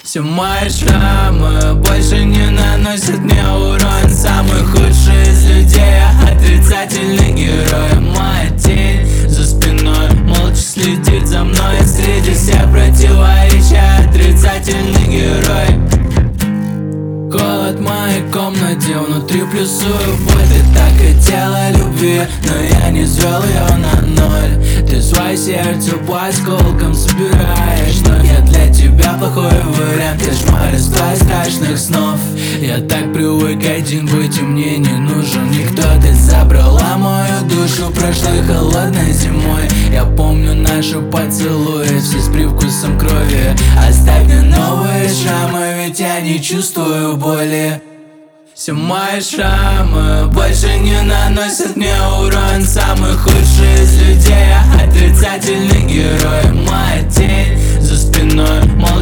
Все мои шрамы больше не наносят мне урон. Самый худший из людей, отрицательный герой. Моя тень за спиной молча следит за мной. Среди всех противоречий отрицательный герой. Холод в моей комнате, внутри плюсую боль. Ты так хотела любви, но я не звел ее на ноль. Ты свое сердце по осколкам собираешь, но я для тебя плохой вариант. Кошмар из твоих страшных снов. Я так привык один быть, и мне не нужен никто. Ты забрала мою душу прошлой холодной зимой. Я помню наши поцелуи, все с привкусом крови. Оставь мне новые шрамы, ведь я не чувствую боли. Все мои шрамы больше не наносят мне урон. Самый худший из людей, отрицательный герой. Моя тень за спиной